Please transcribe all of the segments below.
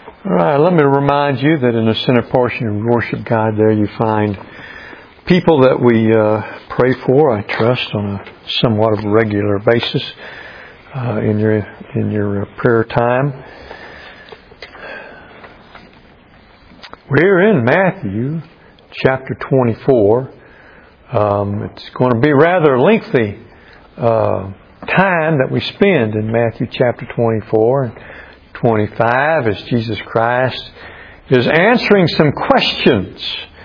All right, let me remind you that in the center portion of your worship guide there you find people that we pray for, I trust, on a somewhat of a regular basis in your prayer time. We're in Matthew chapter 24. It's going to be rather a lengthy time that we spend in Matthew chapter 24 and 25 as Jesus Christ is answering some questions.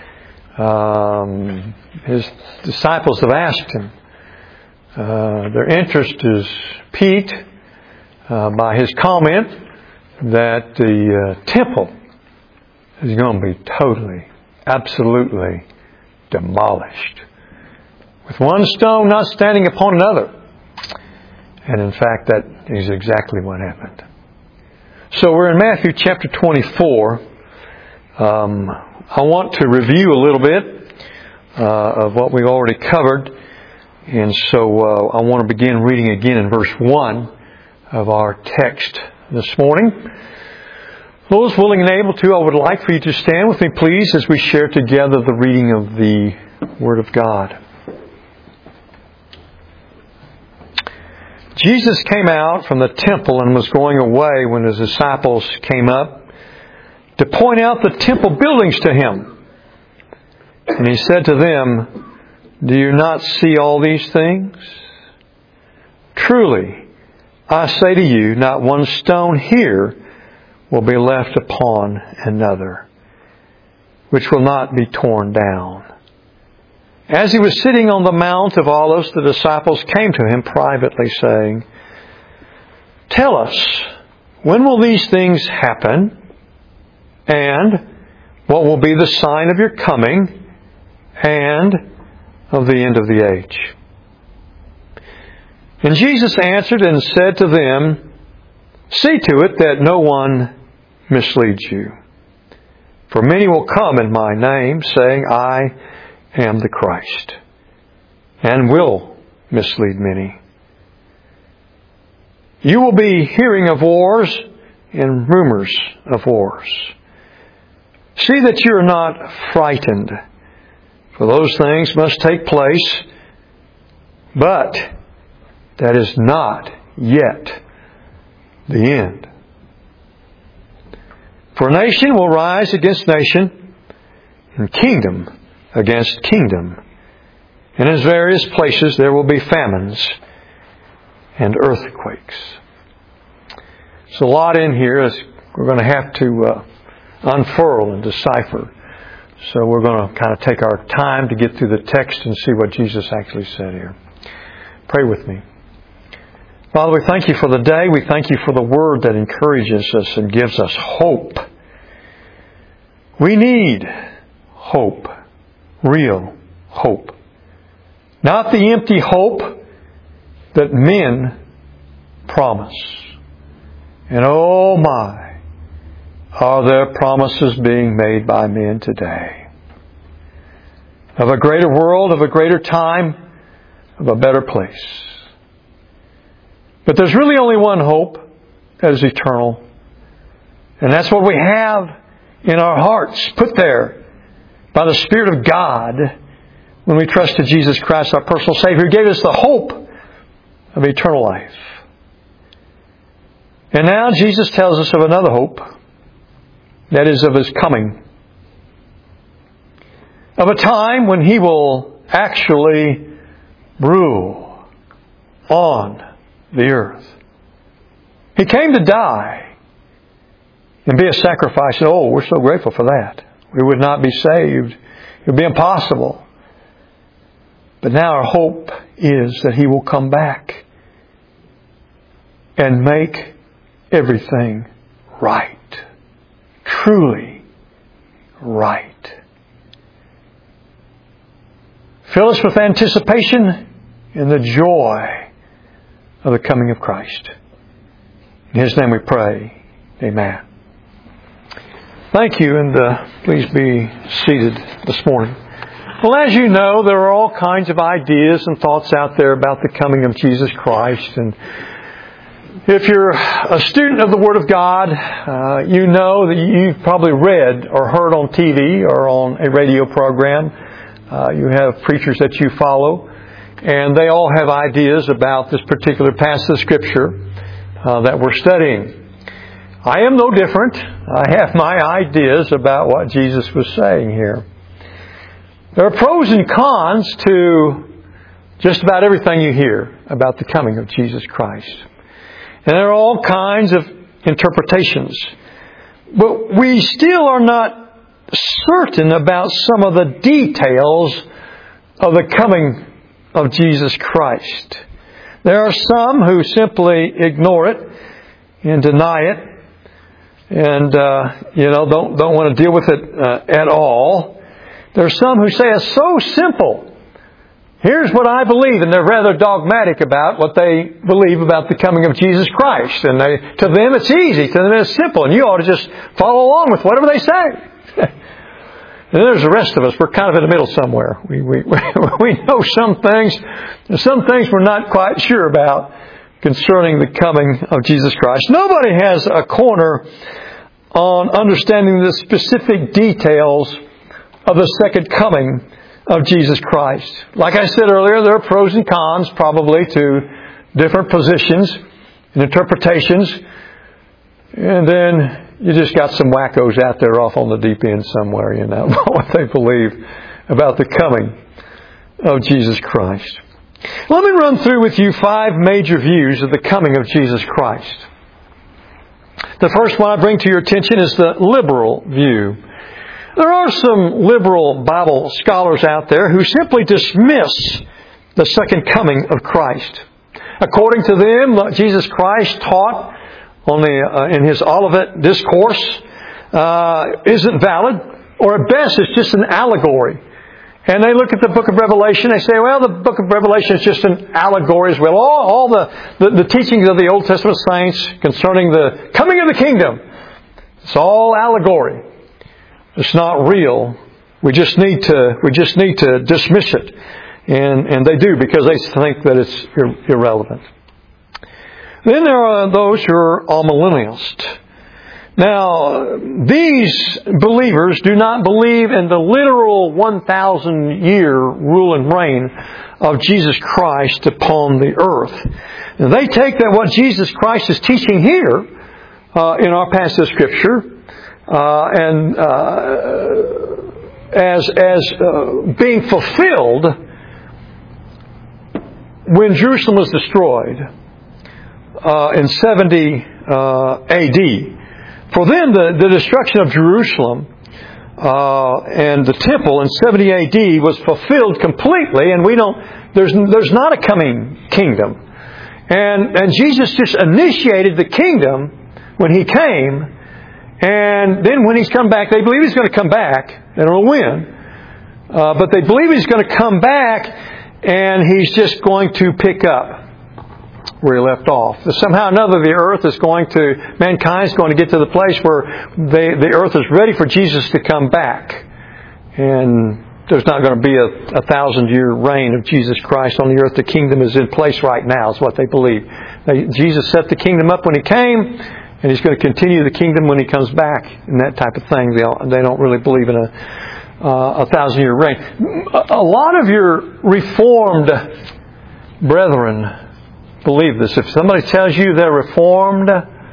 His disciples have asked Him. Their interest is piqued by His comment that the temple is going to be totally, absolutely demolished, with one stone not standing upon another. And in fact, that is exactly what happened. So we're in Matthew chapter 24. I want to review a little bit of what we've already covered. And so I want to begin reading again in verse 1 of our text this morning. Those willing and able to, I would like for you to stand with me, please, as we share together the reading of the Word of God. Jesus came out from the temple and was going away when His disciples came up to point out the temple buildings to Him. And He said to them, "Do you not see all these things? Truly, I say to you, not one stone here will be left upon another, which will not be torn down." As He was sitting on the Mount of Olives, the disciples came to Him privately, saying, "Tell us, when will these things happen? And what will be the sign of your coming and of the end of the age?" And Jesus answered and said to them, "See to it that no one misleads you. For many will come in my name, saying, 'I am the Christ,' and will mislead many. You will be hearing of wars and rumors of wars. See that you are not frightened, for those things must take place, but that is not yet the end. For nation will rise against nation, and kingdom against kingdom. And in various places there will be famines and earthquakes." There's a lot in here as we're going to have to unfurl and decipher. So we're going to kind of take our time to get through the text and see what Jesus actually said here. Pray with me. Father, we thank You for the day. We thank You for the Word that encourages us and gives us hope. We need hope. Real hope. Not the empty hope that men promise. And oh my, are there promises being made by men today of a greater world, of a greater time, of a better place. But there's really only one hope that is eternal. And that's what we have in our hearts, put there by the Spirit of God when we trusted Jesus Christ, our personal Savior, who gave us the hope of eternal life. And now Jesus tells us of another hope, that is of His coming. Of a time when He will actually rule on the earth. He came to die and be a sacrifice. Oh, we're so grateful for that. We would not be saved. It would be impossible. But now our hope is that He will come back and make everything right. Truly right. Fill us with anticipation and the joy of the coming of Christ. In His name we pray. Amen. Thank you, and please be seated this morning. Well, as you know, there are all kinds of ideas and thoughts out there about the coming of Jesus Christ, and If you're a student of the Word of God, you know that you've probably read or heard on TV or on a radio program. You have preachers that you follow, and they all have ideas about this particular passage of Scripture that we're studying. I am no different. I have my ideas about what Jesus was saying here. There are pros and cons to just about everything you hear about the coming of Jesus Christ. And there are all kinds of interpretations. But we still are not certain about some of the details of the coming of Jesus Christ. There are some who simply ignore it and deny it and don't want to deal with it at all. There are some who say it's so simple. Here's what I believe, and they're rather dogmatic about what they believe about the coming of Jesus Christ. And to them it's easy, to them it's simple, and you ought to just follow along with whatever they say. And there's the rest of us. We're kind of in the middle somewhere. We know some things. There's some things we're not quite sure about concerning the coming of Jesus Christ. Nobody has a corner on understanding the specific details of the second coming of Jesus Christ. Like I said earlier, there are pros and cons probably to different positions and interpretations. And then you just got some wackos out there off on the deep end somewhere, what they believe about the coming of Jesus Christ. Let me run through with you 5 major views of the coming of Jesus Christ. The first one I bring to your attention is the liberal view. There are some liberal Bible scholars out there who simply dismiss the second coming of Christ. According to them, what Jesus Christ taught in His Olivet Discourse isn't valid, or at best it's just an allegory. And they look at the book of Revelation, they say, well, the book of Revelation is just an allegory as well. All the teachings of the Old Testament saints concerning the coming of the kingdom, it's all allegory. It's not real. We just need to dismiss it. And they do because they think that it's irrelevant. Then there are those who are amillennialists. Now, these believers do not believe in the literal 1,000-year rule and reign of Jesus Christ upon the earth. And they take that what Jesus Christ is teaching here in our passage of Scripture as being fulfilled when Jerusalem was destroyed in 70 A.D. For then, the destruction of Jerusalem and the temple in 70 A.D. was fulfilled completely, and there's not a coming kingdom. And Jesus just initiated the kingdom when He came. And then when He's come back, they believe He's going to come back. They don't know when. But they believe He's going to come back and He's just going to pick up where He left off. Somehow or another, mankind is going to get to the place where the earth is ready for Jesus to come back. And there's not going to be a 1,000-year reign of Jesus Christ on the earth. The kingdom is in place right now, is what they believe. Jesus set the kingdom up when He came, and He's going to continue the kingdom when He comes back, and that type of thing. They don't really believe in a 1,000-year reign. A lot of your Reformed brethren believe this. If somebody tells you they're Reformed,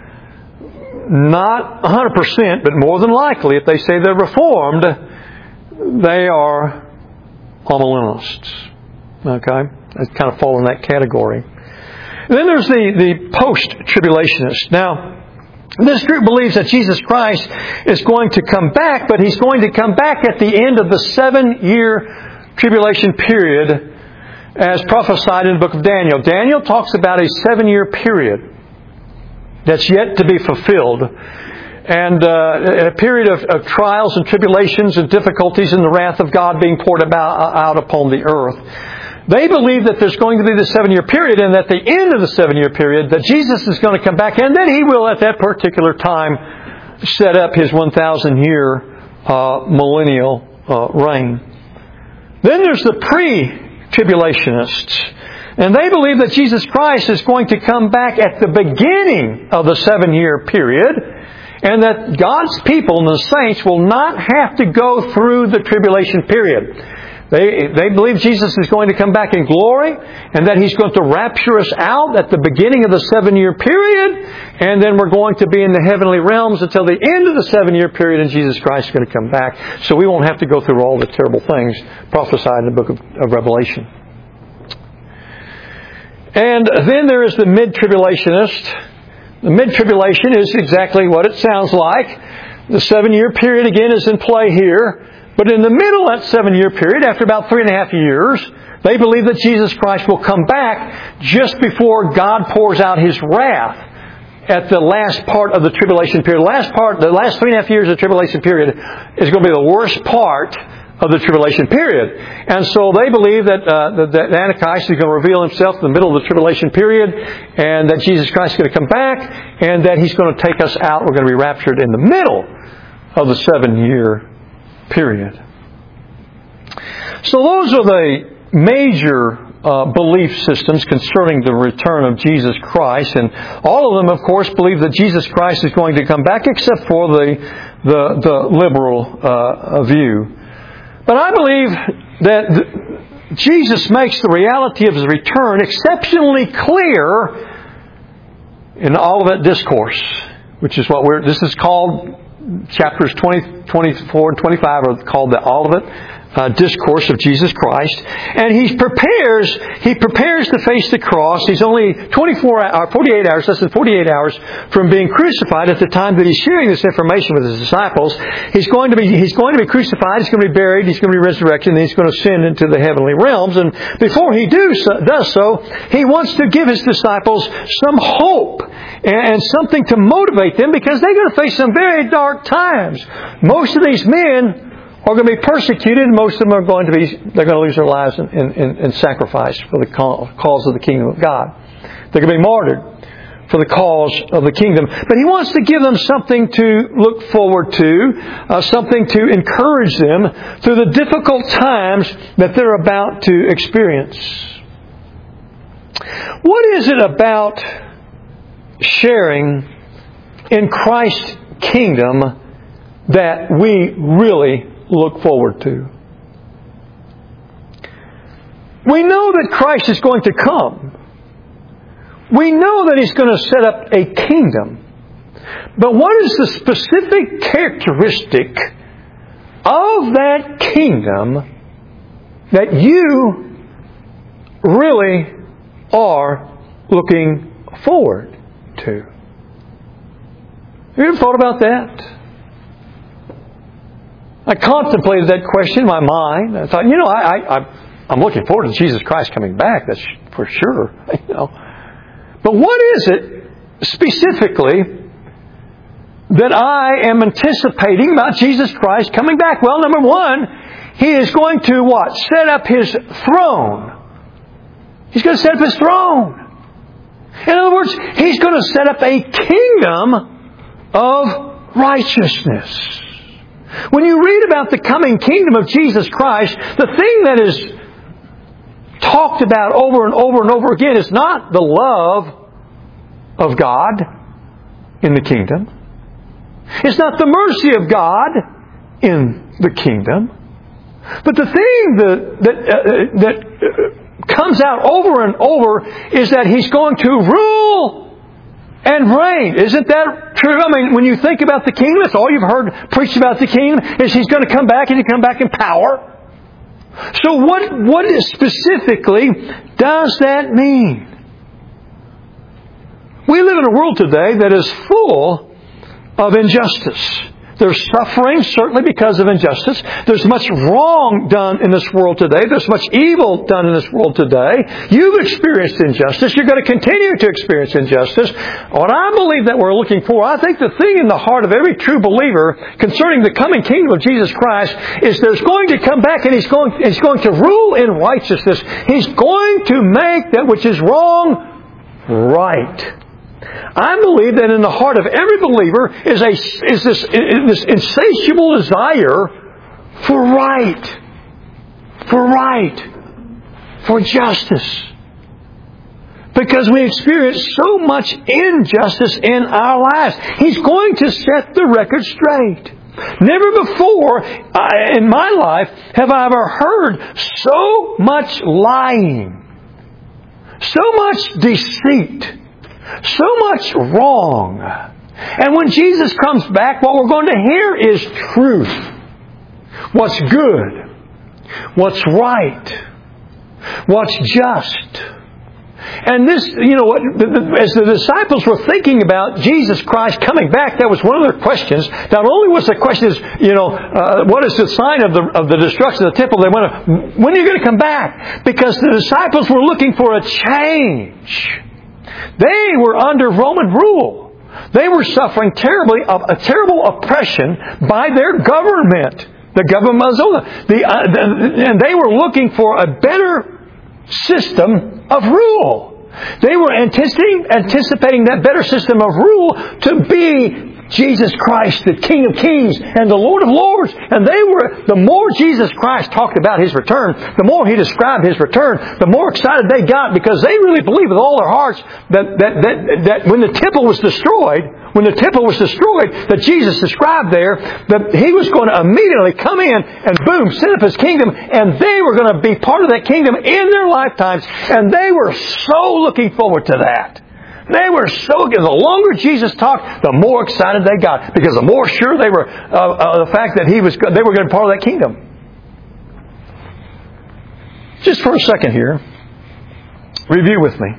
not 100%, but more than likely, if they say they're Reformed, they are amillennialists. Okay? They kind of fall in that category. And then there's the post-tribulationists. Now, this group believes that Jesus Christ is going to come back, but He's going to come back at the end of the 7-year tribulation period as prophesied in the book of Daniel. Daniel talks about a 7-year period that's yet to be fulfilled. And a period of trials and tribulations and difficulties and the wrath of God being poured out upon the earth. They believe that there's going to be the 7-year period, and at the end of the 7-year period that Jesus is going to come back, and that He will at that particular time set up His 1,000-year millennial reign. Then there's the pre-tribulationists. And they believe that Jesus Christ is going to come back at the beginning of the 7-year period, and that God's people and the saints will not have to go through the tribulation period. They believe Jesus is going to come back in glory, and that He's going to rapture us out at the beginning of the 7-year period, and then we're going to be in the heavenly realms until the end of the 7-year period, and Jesus Christ is going to come back. So we won't have to go through all the terrible things prophesied in the book of Revelation. And then there is the mid-tribulationist. The mid-tribulation is exactly what it sounds like. The 7-year period again is in play here. But in the middle of that 7-year period, after about 3.5 years, they believe that Jesus Christ will come back just before God pours out His wrath at the last part of the tribulation period. The last 3.5 years of the tribulation period is going to be the worst part of the tribulation period. And so they believe that the Antichrist is going to reveal himself in the middle of the tribulation period, and that Jesus Christ is going to come back, and that He's going to take us out. We're going to be raptured in the middle of the 7-year period. So those are the major belief systems concerning the return of Jesus Christ, and all of them, of course, believe that Jesus Christ is going to come back, except for the liberal view. But I believe that Jesus makes the reality of His return exceptionally clear in the Olivet Discourse, which is what this is called. Chapters 20, 24, and 25 are called the Olivet Discourse of Jesus Christ. And He prepares to face the cross. He's only 48 hours, less than 48 hours from being crucified at the time that He's sharing this information with His disciples. He's going to be crucified, He's going to be buried, He's going to be resurrected, and He's going to ascend into the heavenly realms. And before He does so, He wants to give His disciples some hope and something to motivate them, because they're going to face some very dark times. Most of these men are going to be persecuted, and most of them are going to lose their lives in sacrifice for the cause of the kingdom of God. They're going to be martyred for the cause of the kingdom. But He wants to give them something to look forward to, something to encourage them through the difficult times that they're about to experience. What is it about sharing in Christ's kingdom that we really look forward to? We know that Christ is going to come. We know that He's going to set up a kingdom. But what is the specific characteristic of that kingdom that you really are looking forward to? Have you ever thought about that? I contemplated that question in my mind. I thought, I'm looking forward to Jesus Christ coming back. That's for sure. But what is it specifically that I am anticipating about Jesus Christ coming back? Well, number one, He is going to what? Set up His throne. He's going to set up His throne. In other words, He's going to set up a kingdom of righteousness. When you read about the coming kingdom of Jesus Christ, the thing that is talked about over and over and over again is not the love of God in the kingdom. It's not the mercy of God in the kingdom. But the thing that comes out over and over is that He's going to rule and reign. Isn't that true? I mean, when you think about the kingdom, that's all you've heard preached about the kingdom, is He's going to come back, and He'll come back in power. So what specifically does that mean? We live in a world today that is full of injustice. There's suffering, certainly because of injustice. There's much wrong done in this world today. There's much evil done in this world today. You've experienced injustice. You're going to continue to experience injustice. What I believe that we're looking for, I think the thing in the heart of every true believer concerning the coming kingdom of Jesus Christ is there's going to come back, and He's going to rule in righteousness. He's going to make that which is wrong right. I believe that in the heart of every believer is this insatiable desire for right, for justice. because we experience so much injustice in our lives. He's going to set the record straight. Never before in my life have I ever heard so much lying, so much deceit, so much wrong. And when Jesus comes back, what we're going to hear is truth. What's good, what's right, what's just. And this, as the disciples were thinking about Jesus Christ coming back, that was one of their questions. Not only was the question, what is the sign of the destruction of the temple? They went, when are you going to come back? Because the disciples were looking for a change. They were under Roman rule. They were suffering a terrible oppression by their government, the government of Zola. And they were looking for a better system of rule. They were anticipating that better system of rule to be Jesus Christ, the King of Kings and the Lord of Lords. And the more Jesus Christ talked about His return, the more He described His return, the more excited they got, because they really believed with all their hearts that when the temple was destroyed, that Jesus described there, that He was going to immediately come in and boom, set up His kingdom, and they were going to be part of that kingdom in their lifetimes, and they were so looking forward to that. They were the longer Jesus talked, the more excited they got, because the more sure they were of the fact that they were going to be part of that kingdom. Just for a second here, review with me.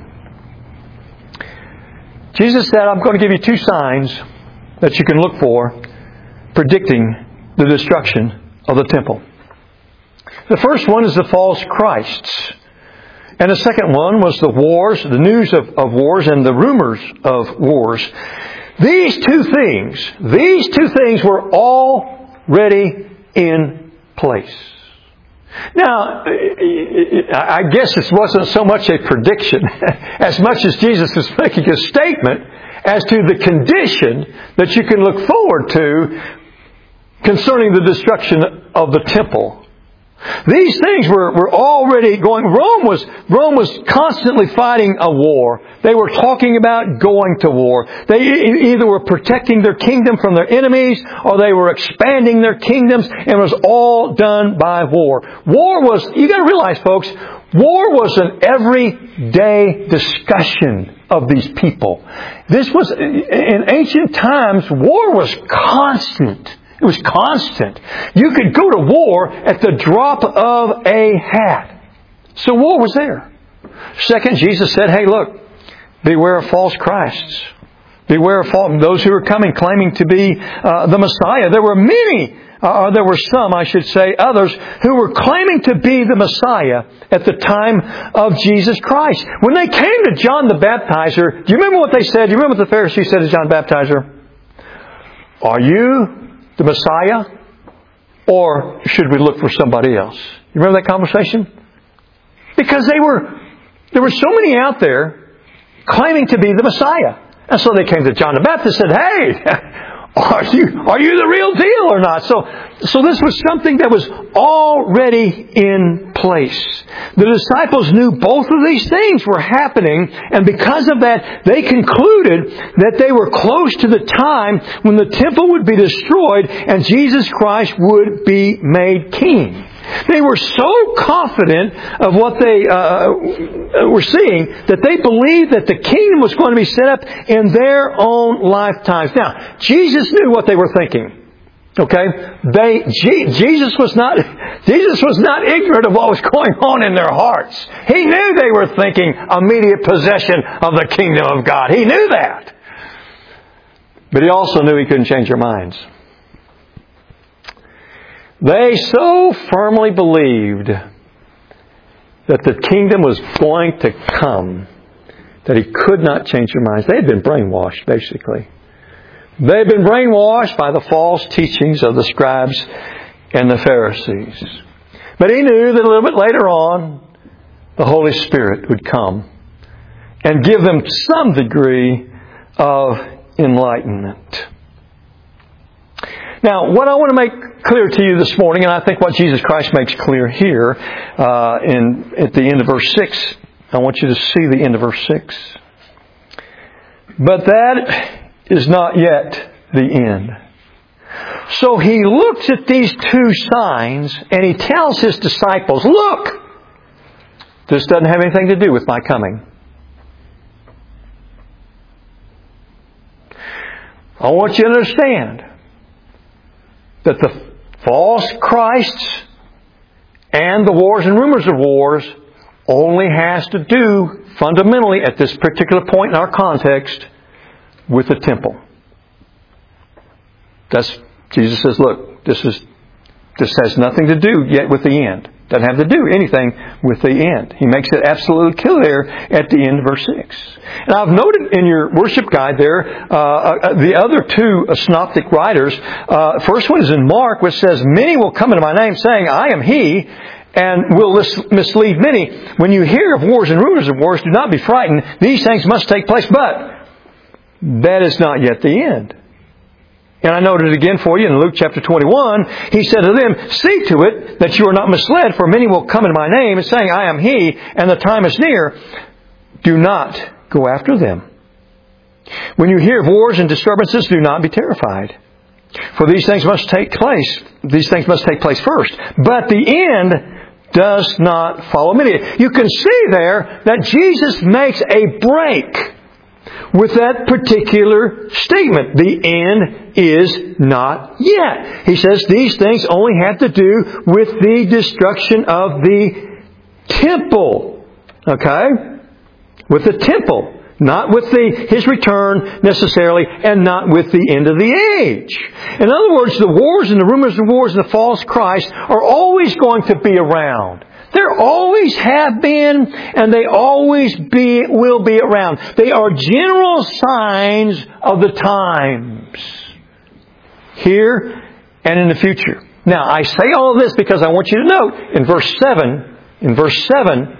Jesus said, I'm going to give you two signs that you can look for predicting the destruction of the temple. The first one is the false Christs. And the second one was the wars, the news of wars and the rumors of wars. These two things were already in place. Now, I guess this wasn't so much a prediction as much as Jesus was making a statement as to the condition that you can look forward to concerning the destruction of the temple. These things were already going. Rome was constantly fighting a war. They were talking about going to war. They either were protecting their kingdom from their enemies, or they were expanding their kingdoms, and it was all done by war. You got to realize, folks, war was an everyday discussion of these people. This was, in ancient times, war was constant. It was constant. You could go to war at the drop of a hat. So war was there. Second, Jesus said, hey, look, beware of false Christs. Beware of those who are coming claiming to be the Messiah. There were some, I should say, others who were claiming to be the Messiah at the time of Jesus Christ. When they came to John the Baptizer, do you remember what they said? Do you remember what the Pharisees said to John the Baptizer? Are you the Messiah, or should we look for somebody else? You remember that conversation? Because there were so many out there claiming to be the Messiah. And so they came to John the Baptist and said, hey, are you the real deal or not? So this was something that was already in place. The disciples knew both of these things were happening, and because of that, they concluded that they were close to the time when the temple would be destroyed and Jesus Christ would be made king. They were so confident of what they were seeing that they believed that the kingdom was going to be set up in their own lifetimes. Now, Jesus knew what they were thinking. Okay? Jesus was not ignorant of what was going on in their hearts. He knew they were thinking immediate possession of the kingdom of God. He knew that. But He also knew He couldn't change their minds. They so firmly believed that the kingdom was going to come that He could not change their minds. They had been brainwashed, basically. They had been brainwashed by the false teachings of the scribes and the Pharisees. But He knew that a little bit later on, the Holy Spirit would come and give them some degree of enlightenment. Now, what I want to make clear to you this morning, and I think what Jesus Christ makes clear here at the end of verse 6 I want you to see the end of verse 6. But that is not yet the end. So He looks at these two signs and He tells His disciples, look, this doesn't have anything to do with my coming. I want you to understand that the false Christs and the wars and rumors of wars only has to do fundamentally at this particular point in our context with the temple. Jesus says, look, this has nothing to do yet with the end. Doesn't have to do anything with the end. He makes it absolutely clear at the end of verse 6. And I've noted in your worship guide there, the other two synoptic writers. First one is in Mark, which says, many will come into my name saying, I am He, and will mislead many. When you hear of wars and rumors of wars, do not be frightened. These things must take place, but that is not yet the end. And I noted it again for you in Luke chapter 21. He said to them, see to it that you are not misled, for many will come in my name, and saying, I am He, and the time is near. Do not go after them. When you hear of wars and disturbances, do not be terrified. For these things must take place. These things must take place first. But the end does not follow immediately. You can see there that Jesus makes a break with that particular statement. The end is not yet. He says these things only have to do with the destruction of the temple. Okay? With the temple. Not with His return necessarily, and not with the end of the age. In other words, the wars and the rumors of wars and the false Christ are always going to be around. There always have been, and they always will be around. They are general signs of the times, here and in the future. Now, I say all of this because I want you to note, in verse 7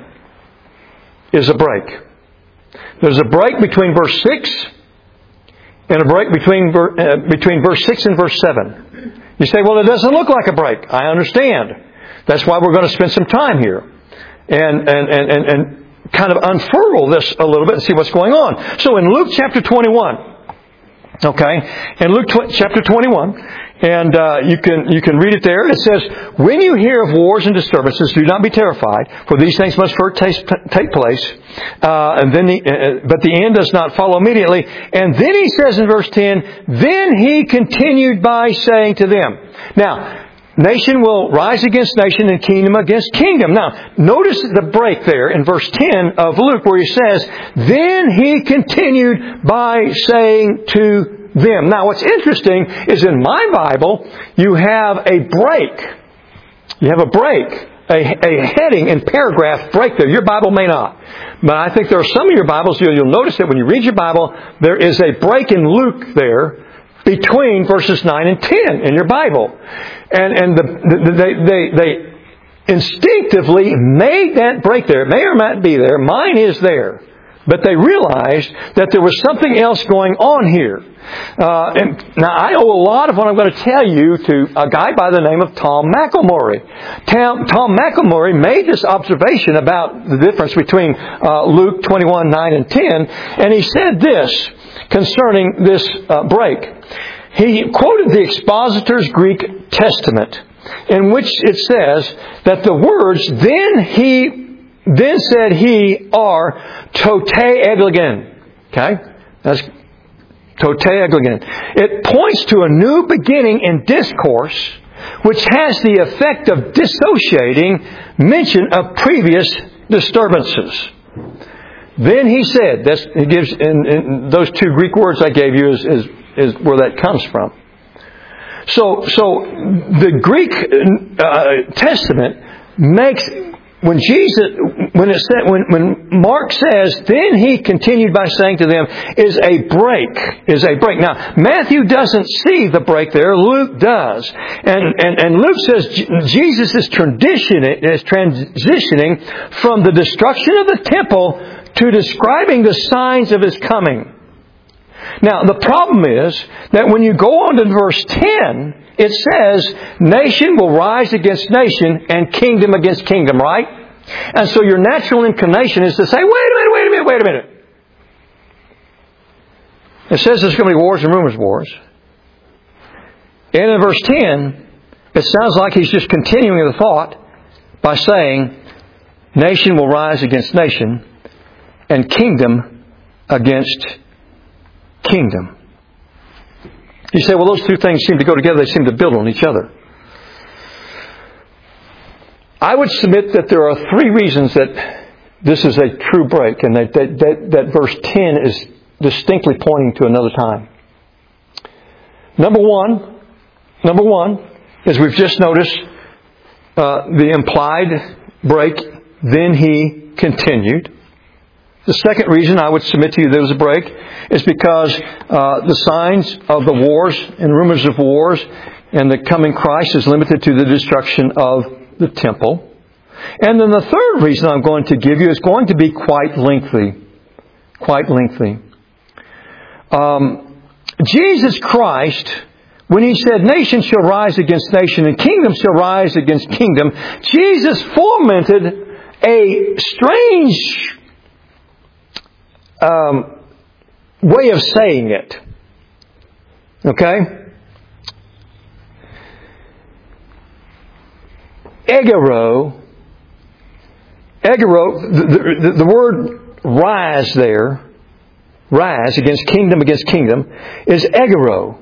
is a break. There's a break between verse 6 and a break between verse 6 and verse 7. You say, well, it doesn't look like a break. I understand. That's why we're going to spend some time here and kind of unfurl this a little bit and see what's going on. So in Luke chapter 21, okay, in Luke chapter 21, and you can read it there. It says, when you hear of wars and disturbances, do not be terrified, for these things must first take place. But the end does not follow immediately. And then he says in verse 10, then He continued by saying to them. Now, nation will rise against nation and kingdom against kingdom. Now, notice the break there in verse 10 of Luke where he says, then He continued by saying to them. Now, what's interesting is in my Bible, you have a break. You have a break. A heading and paragraph break there. Your Bible may not. But I think there are some of your Bibles, you'll notice that when you read your Bible, there is a break in Luke there between verses 9 and 10 in your Bible. And they instinctively made that break there. It may or may not be there. Mine is there. But they realized that there was something else going on here. And now, I owe a lot of what I'm going to tell you to a guy by the name of Tom McElmurray. Tom McElmurray made this observation about the difference between Luke 21, 9 and 10. And he said this concerning this break. He quoted the Expositor's Greek Testament, in which it says that the words, then said he, are tote eglegen. Okay? That's tote eglegen. It points to a new beginning in discourse, which has the effect of dissociating mention of previous disturbances. Then he said, he gives in those two Greek words I gave you is where that comes from. So the Greek Testament makes when Mark says, then He continued by saying to them, is a break. Now, Matthew doesn't see the break there. Luke does. And Luke says Jesus is transitioning from the destruction of the temple to describing the signs of His coming. Now, the problem is that when you go on to verse 10, it says, nation will rise against nation and kingdom against kingdom, right? And so your natural inclination is to say, wait a minute. It says there's going to be wars and rumors of wars. And in verse 10, it sounds like he's just continuing the thought by saying, nation will rise against nation and kingdom against kingdom. You say, well, those two things seem to go together. They seem to build on each other. I would submit that there are three reasons that this is a true break, and that verse 10 is distinctly pointing to another time. Number one, as we've just noticed, the implied break, then he continued. The second reason I would submit to you there was a break is because the signs of the wars and rumors of wars and the coming Christ is limited to the destruction of the temple. And then the third reason I'm going to give you is going to be quite lengthy. Quite lengthy. Jesus Christ, when He said, nation shall rise against nation and kingdom shall rise against kingdom, Jesus fomented a strange way of saying it. Okay? Egero, the word rise there, rise against kingdom, is egero.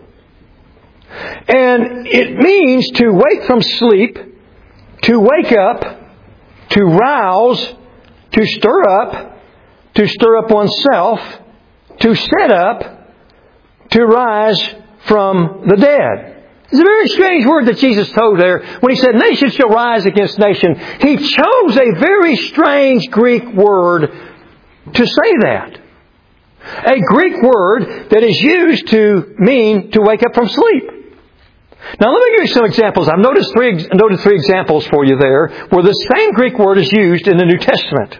And it means to wake from sleep, to wake up, to rouse, to stir up oneself, to set up, to rise from the dead. It's a very strange word that Jesus told there. When He said, nation shall rise against nation, He chose a very strange Greek word to say that. A Greek word that is used to mean to wake up from sleep. Now let me give you some examples. I've noted three examples for you there where the same Greek word is used in the New Testament.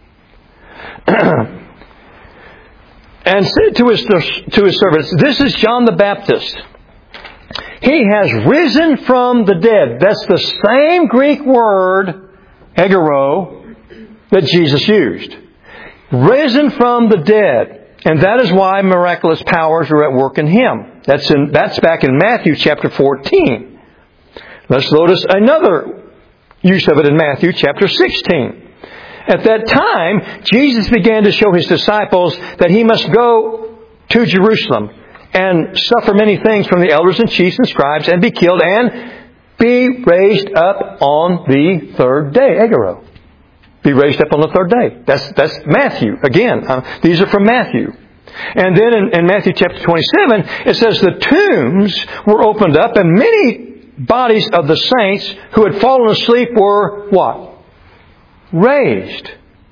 And said to his servants, this is John the Baptist. He has risen from the dead. That's the same Greek word, egero, that Jesus used. Risen from the dead. And that is why miraculous powers are at work in Him. That's back in Matthew chapter 14. Let's notice another use of it in Matthew chapter 16. At that time, Jesus began to show His disciples that He must go to Jerusalem and suffer many things from the elders and chiefs and scribes and be killed and be raised up on the third day. Egero. Be raised up on the third day. That's Matthew. Again, these are from Matthew. And then in Matthew chapter 27, it says the tombs were opened up and many bodies of the saints who had fallen asleep were what? Raised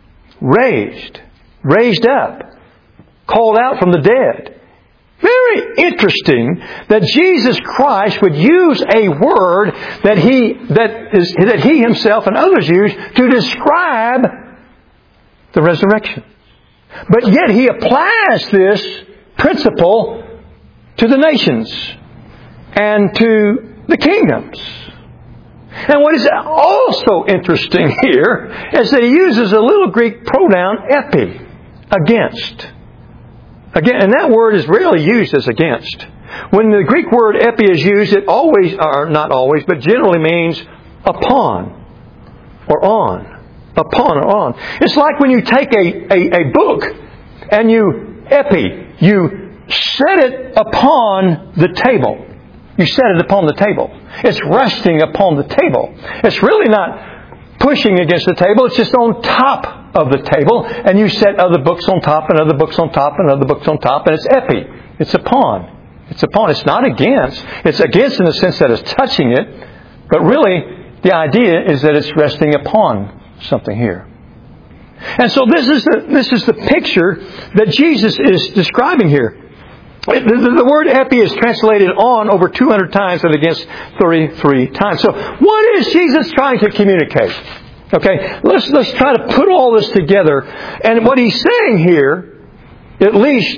up, called out from the dead. Very interesting that Jesus Christ would use a word that He Himself and others use to describe the resurrection. But yet He applies this principle to the nations and to the kingdoms. And what is also interesting here is that He uses a little Greek pronoun, epi, against. Again, and that word is rarely used as against. When the Greek word epi is used, it always, or not always, but generally means upon or on. Upon or on. It's like when you take a book and you set it upon the table. You set it upon the table. It's resting upon the table. It's really not pushing against the table. It's just on top of the table. And you set other books on top and other books on top and other books on top. And it's epi. It's upon. It's upon. It's not against. It's against in the sense that it's touching it. But really, the idea is that it's resting upon something here. And so this is the picture that Jesus is describing here. The word epi is translated on over 200 times and against 33 times. So what is Jesus trying to communicate? Okay, let's try to put all this together. And what He's saying here, at least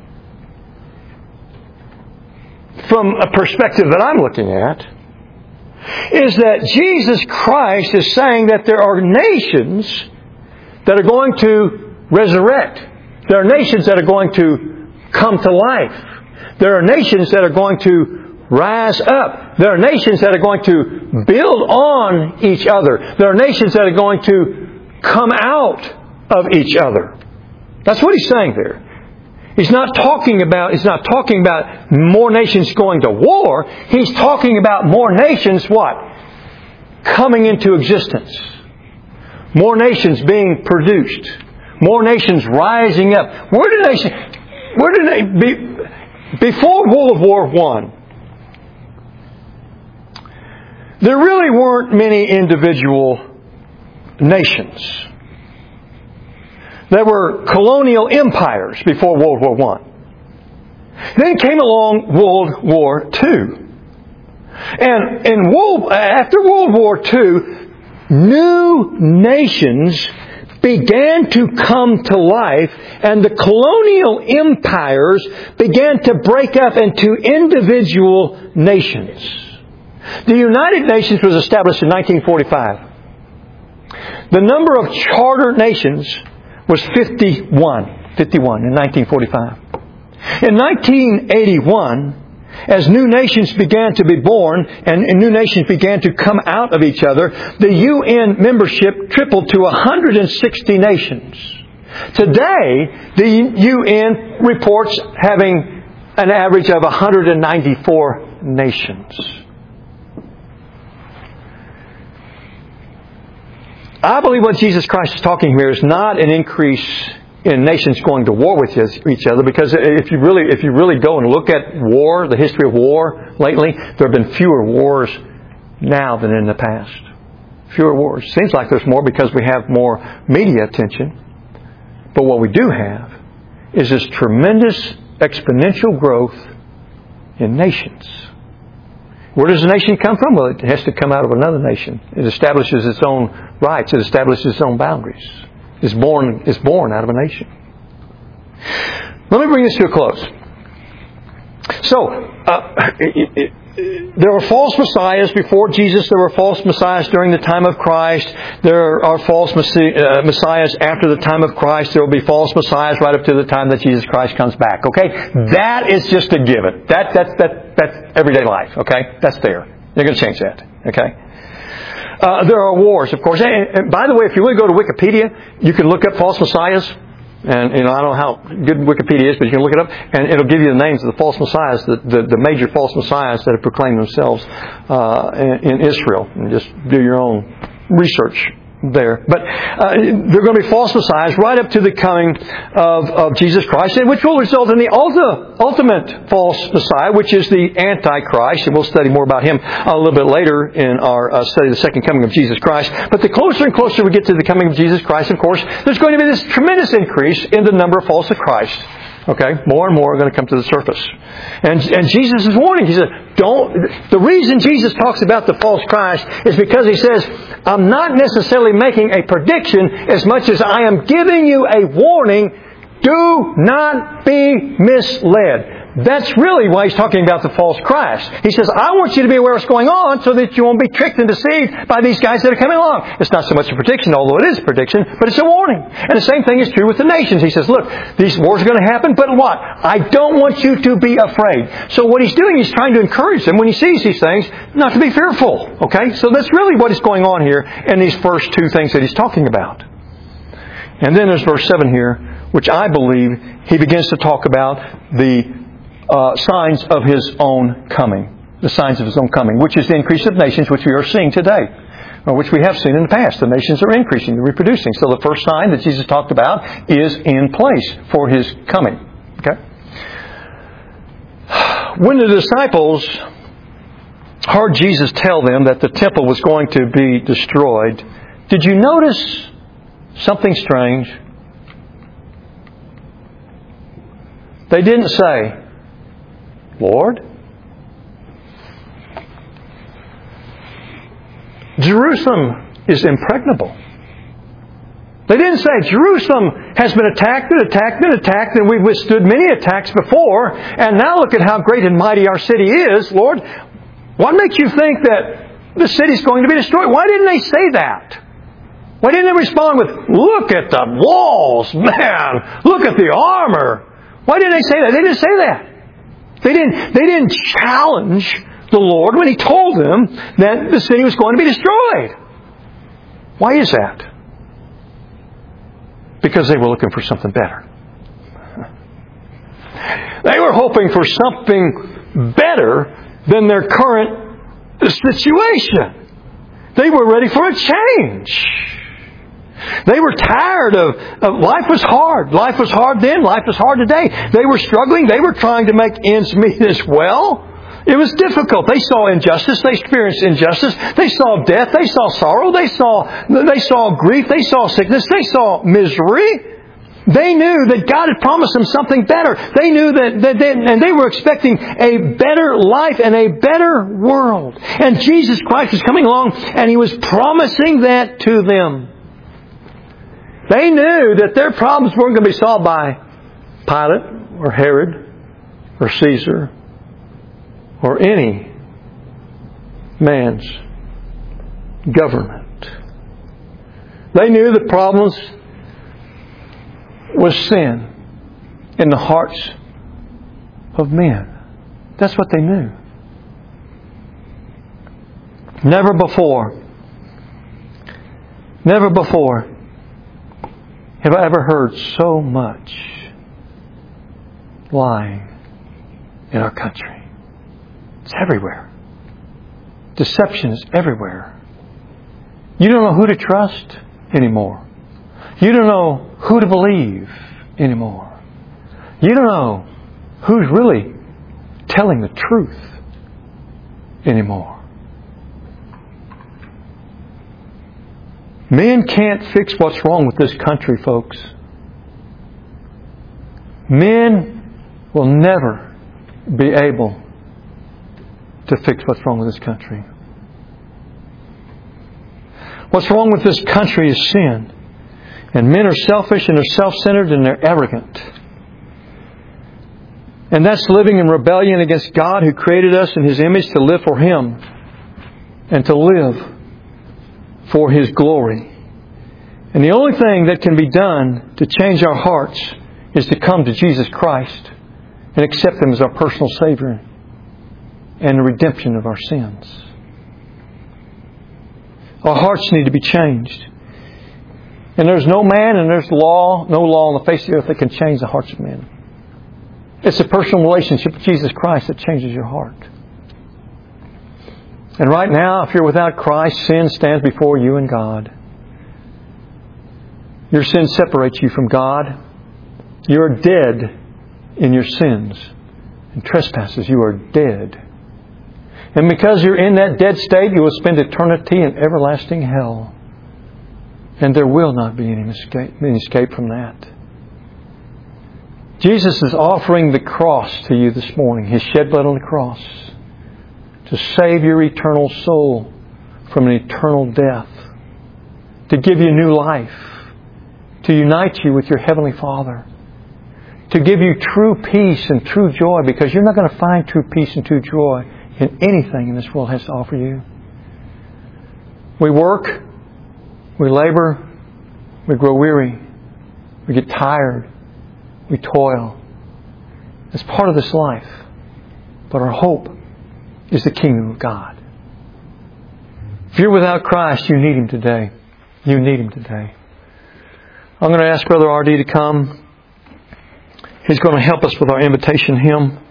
from a perspective that I'm looking at, is that Jesus Christ is saying that there are nations that are going to resurrect. There are nations that are going to come to life. There are nations that are going to rise up. There are nations that are going to build on each other. There are nations that are going to come out of each other. That's what He's saying there. He's not talking about more nations going to war. He's talking about more nations what? Coming into existence. More nations being produced. More nations rising up. Where did they be? Before World War I, there really weren't many individual nations. There were colonial empires before World War I. Then came along World War II. And after World War II, new nations began to come to life, and the colonial empires began to break up into individual nations. The United Nations was established in 1945. The number of charter nations was 51 in 1945. In 1981, as new nations began to be born and new nations began to come out of each other, the UN membership tripled to 160 nations. Today, the UN reports having an average of 194 nations. I believe what Jesus Christ is talking here is not an increase in nations going to war with each other, because if you really go and look at war, the history of war lately, there have been fewer wars now than in the past. Fewer wars. Seems like there's more because we have more media attention. But what we do have is this tremendous exponential growth in nations. Where does a nation come from? Well, it has to come out of another nation. It establishes its own rights. It establishes its own boundaries. It's born out of a nation. Let me bring this to a close. So, there were false messiahs before Jesus. There were false messiahs during the time of Christ. There are false messiahs after the time of Christ. There will be false messiahs right up to the time that Jesus Christ comes back. Okay? That is just a given. That's everyday life. Okay? That's there. They're going to change that. Okay? There are wars, of course. And by the way, if you really go to Wikipedia, you can look up false messiahs. And, I don't know how good Wikipedia is, but you can look it up, and it'll give you the names of the false messiahs, the major false messiahs that have proclaimed themselves in Israel. And just do your own research there. But there are going to be false messiahs right up to the coming of Jesus Christ, which will result in the ultimate false messiah, which is the Antichrist. And we'll study more about him a little bit later in our study of the second coming of Jesus Christ. But the closer and closer we get to the coming of Jesus Christ, of course, there's going to be this tremendous increase in the number of false Christs. Okay, more and more are going to come to the surface. And Jesus is warning. He said, the reason Jesus talks about the false Christ is because He says, I'm not necessarily making a prediction as much as I am giving you a warning. Do not be misled. That's really why He's talking about the false Christ. He says, I want you to be aware of what's going on so that you won't be tricked and deceived by these guys that are coming along. It's not so much a prediction, although it is a prediction, but it's a warning. And the same thing is true with the nations. He says, look, these wars are going to happen, but what? I don't want you to be afraid. So what He's doing, He's trying to encourage them when He sees these things, not to be fearful. Okay? So that's really what is going on here in these first two things that He's talking about. And then there's verse 7 here, which I believe He begins to talk about the signs of His own coming. The signs of His own coming, which is the increase of nations, which we are seeing today, or which we have seen in the past. The nations are increasing, they're reproducing. So the first sign that Jesus talked about is in place for His coming. Okay? When the disciples heard Jesus tell them that the temple was going to be destroyed, did you notice something strange? They didn't say, Lord, Jerusalem is impregnable. They didn't say, Jerusalem has been attacked and we've withstood many attacks before, and now look at how great and mighty our city is, Lord. What makes you think that the city's going to be destroyed. Why didn't they say that? Why didn't they respond with, look at the walls, man! Look at the armor! Why didn't they say that? They didn't say that. They didn't challenge the Lord when He told them that the city was going to be destroyed. Why is that? Because they were looking for something better. They were hoping for something better than their current situation. They were ready for a change. They were tired of life was hard. Life was hard then. Life is hard today. They were struggling. They were trying to make ends meet as well. It was difficult. They saw injustice. They experienced injustice. They saw death. They saw sorrow. They saw grief. They saw sickness. They saw misery. They knew that God had promised them something better. They knew and they were expecting a better life and a better world. And Jesus Christ was coming along and He was promising that to them. They knew that their problems weren't going to be solved by Pilate or Herod or Caesar or any man's government. They knew the problems was sin in the hearts of men. That's what they knew. Never before have I ever heard so much lying in our country. It's everywhere. Deception is everywhere. You don't know who to trust anymore. You don't know who to believe anymore. You don't know who's really telling the truth anymore. Men can't fix what's wrong with this country, folks. Men will never be able to fix what's wrong with this country. What's wrong with this country is sin. And men are selfish and they're self-centered and they're arrogant. And that's living in rebellion against God who created us in His image to live for Him and to live for His glory. And the only thing that can be done to change our hearts is to come to Jesus Christ and accept Him as our personal Savior and the redemption of our sins. Our hearts need to be changed. And there's no man and there's no law on the face of the earth that can change the hearts of men. It's a personal relationship with Jesus Christ that changes your heart. And right now, if you're without Christ, sin stands before you and God. Your sin separates you from God. You are dead in your sins and trespasses. You are dead. And because you're in that dead state, you will spend eternity in everlasting hell. And there will not be any escape from that. Jesus is offering the cross to you this morning. His shed blood on the cross to save your eternal soul from an eternal death. To give you new life. To unite you with your Heavenly Father. To give you true peace and true joy, because you're not going to find true peace and true joy in anything in this world has to offer you. We work. We labor, we grow weary, we get tired, we toil. It's part of this life. But our hope is the kingdom of God. If you're without Christ, you need Him today. You need Him today. I'm going to ask Brother R.D. to come. He's going to help us with our invitation hymn.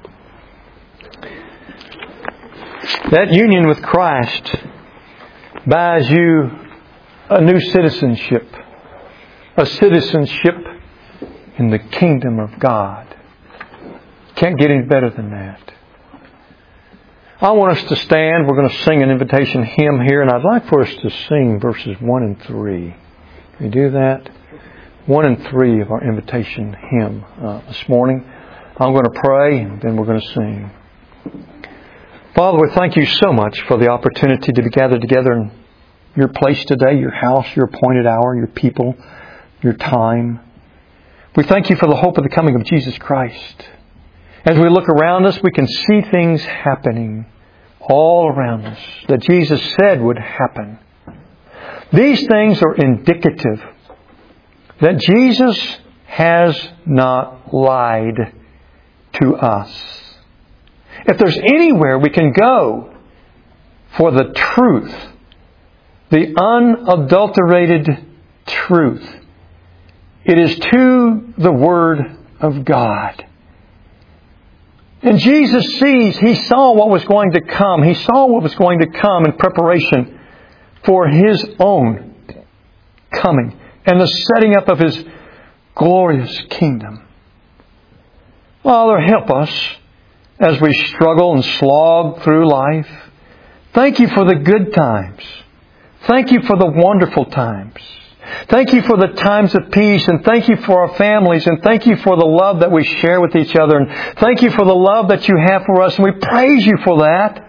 That union with Christ buys you a new citizenship. A citizenship in the kingdom of God. Can't get any better than that. I want us to stand. We're going to sing an invitation hymn here, and I'd like for us to sing verses 1 and 3. Can we do that? 1 and 3 of our invitation hymn this morning. I'm going to pray, and then we're going to sing. Father, we thank You so much for the opportunity to be gathered together in Your place today, Your house, Your appointed hour, Your people, Your time. We thank You for the hope of the coming of Jesus Christ. As we look around us, we can see things happening all around us that Jesus said would happen. These things are indicative that Jesus has not lied to us. If there's anywhere we can go for the truth, the unadulterated truth, it is to the Word of God. And Jesus He saw what was going to come. He saw what was going to come in preparation for His own coming and the setting up of His glorious kingdom. Father, help us as we struggle and slog through life. Thank You for the good times. Thank You for the wonderful times. Thank You for the times of peace, and thank You for our families, and thank You for the love that we share with each other, and thank You for the love that You have for us, and we praise You for that.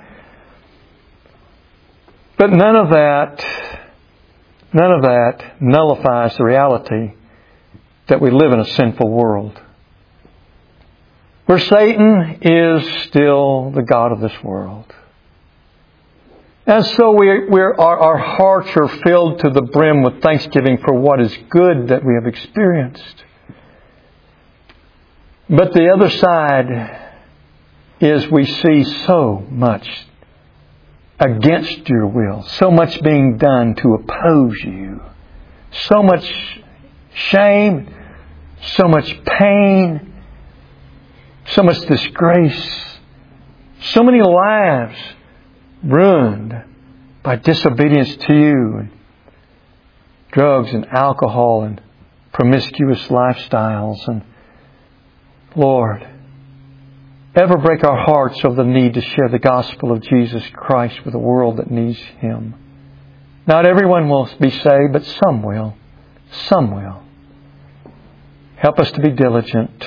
But none of that nullifies the reality that we live in a sinful world, where Satan is still the god of this world. And so our hearts are filled to the brim with thanksgiving for what is good that we have experienced. But the other side is we see so much against Your will, so much being done to oppose You, so much shame, so much pain, so much disgrace, so many lives ruined by disobedience to You, and drugs and alcohol and promiscuous lifestyles. And Lord, ever break our hearts of the need to share the gospel of Jesus Christ with a world that needs Him. Not everyone will be saved, but some will. Some will. Help us to be diligent.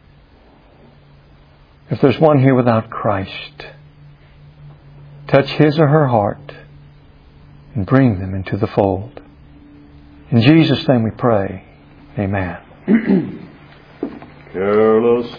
If there's one here without Christ, touch his or her heart and bring them into the fold. In Jesus' name we pray. Amen. Careless